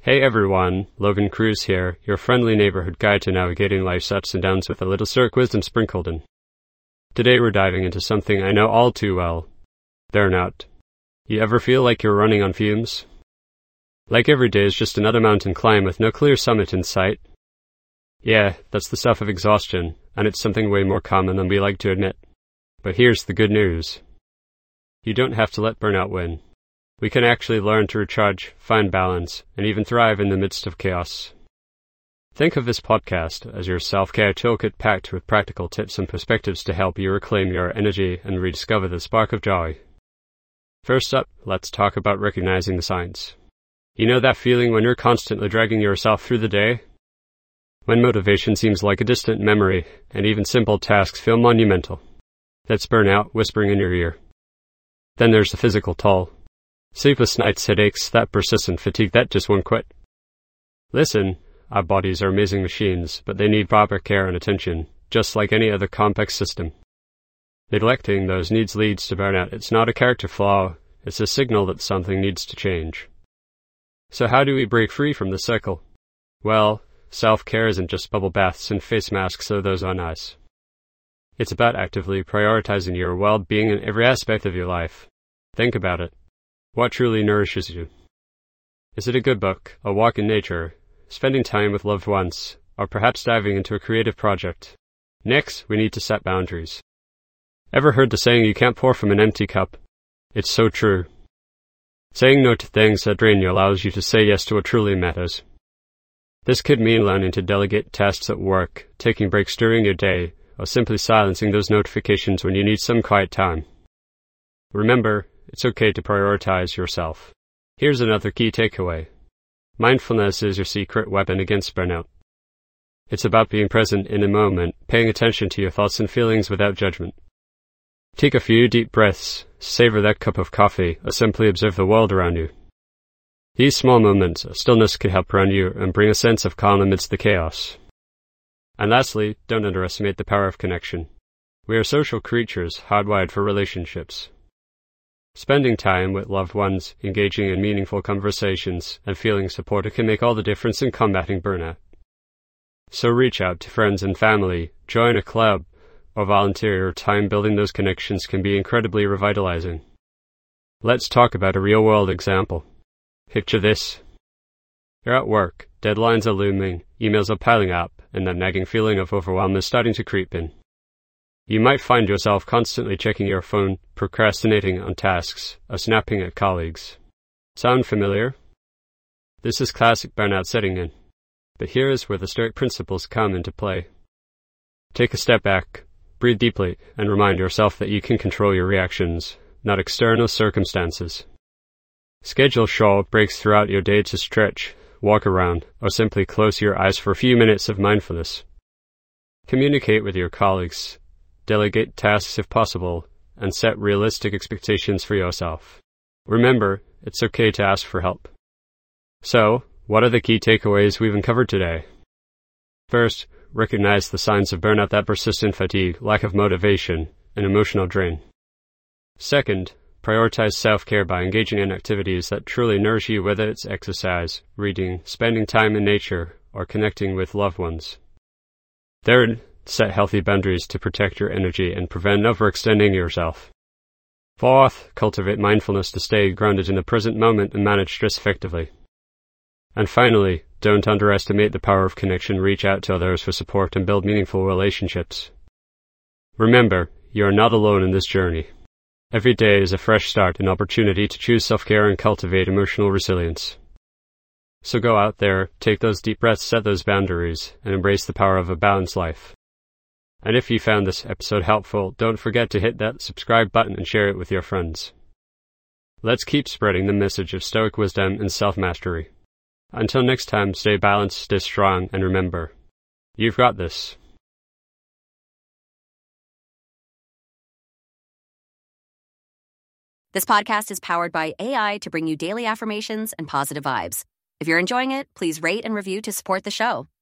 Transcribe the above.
Hey everyone, Logan Cruz here, your friendly neighborhood guide to navigating life's ups and downs with a little Stoic wisdom sprinkled in. Today we're diving into something I know all too well: burnout. You ever feel like you're running on fumes? Like every day is just another mountain climb with no clear summit in sight? Yeah, that's the stuff of exhaustion, and it's something way more common than we like to admit. But here's the good news. You don't have to let burnout win. We can actually learn to recharge, find balance, and even thrive in the midst of chaos. Think of this podcast as your self-care toolkit packed with practical tips and perspectives to help you reclaim your energy and rediscover the spark of joy. First up, let's talk about recognizing the signs. You know that feeling when you're constantly dragging yourself through the day? When motivation seems like a distant memory, and even simple tasks feel monumental. That's burnout whispering in your ear. Then there's the physical toll. Sleepless nights, headaches, that persistent fatigue that just won't quit. Listen, our bodies are amazing machines, but they need proper care and attention, just like any other complex system. Neglecting those needs leads to burnout. It's not a character flaw, it's a signal that something needs to change. So how do we break free from the cycle? Well, self-care isn't just bubble baths and face masks or those on ice. It's about actively prioritizing your well-being in every aspect of your life. Think about it. What truly nourishes you? Is it a good book, a walk in nature, spending time with loved ones, or perhaps diving into a creative project? Next, we need to set boundaries. Ever heard the saying, you can't pour from an empty cup? It's so true. Saying no to things that drain you allows you to say yes to what truly matters. This could mean learning to delegate tasks at work, taking breaks during your day, or simply silencing those notifications when you need some quiet time. Remember, it's okay to prioritize yourself. Here's another key takeaway. Mindfulness is your secret weapon against burnout. It's about being present in a moment, paying attention to your thoughts and feelings without judgment. Take a few deep breaths, savor that cup of coffee, or simply observe the world around you. These small moments of stillness can help ground you and bring a sense of calm amidst the chaos. And lastly, don't underestimate the power of connection. We are social creatures, hardwired for relationships. Spending time with loved ones, engaging in meaningful conversations, and feeling supported can make all the difference in combating burnout. So reach out to friends and family, join a club, or volunteer your time. Building those connections can be incredibly revitalizing. Let's talk about a real-world example. Picture this. You're at work, deadlines are looming, emails are piling up, and that nagging feeling of overwhelm is starting to creep in. You might find yourself constantly checking your phone, procrastinating on tasks, or snapping at colleagues. Sound familiar? This is classic burnout setting in. But here is where the Stoic principles come into play. Take a step back, breathe deeply, and remind yourself that you can control your reactions, not external circumstances. Schedule short breaks throughout your day to stretch, walk around, or simply close your eyes for a few minutes of mindfulness. Communicate with your colleagues. Delegate tasks if possible, and set realistic expectations for yourself. Remember, it's okay to ask for help. So, what are the key takeaways we've uncovered today? First, recognize the signs of burnout: that persistent fatigue, lack of motivation, and emotional drain. Second, prioritize self-care by engaging in activities that truly nourish you, whether it's exercise, reading, spending time in nature, or connecting with loved ones. Third, set healthy boundaries to protect your energy and prevent overextending yourself. Fourth, cultivate mindfulness to stay grounded in the present moment and manage stress effectively. And finally, don't underestimate the power of connection. Reach out to others for support and build meaningful relationships. Remember, you are not alone in this journey. Every day is a fresh start, an opportunity to choose self-care and cultivate emotional resilience. So go out there, take those deep breaths, set those boundaries, and embrace the power of a balanced life. And if you found this episode helpful, don't forget to hit that subscribe button and share it with your friends. Let's keep spreading the message of Stoic wisdom and self-mastery. Until next time, stay balanced, stay strong, and remember, you've got this. This podcast is powered by AI to bring you daily affirmations and positive vibes. If you're enjoying it, please rate and review to support the show.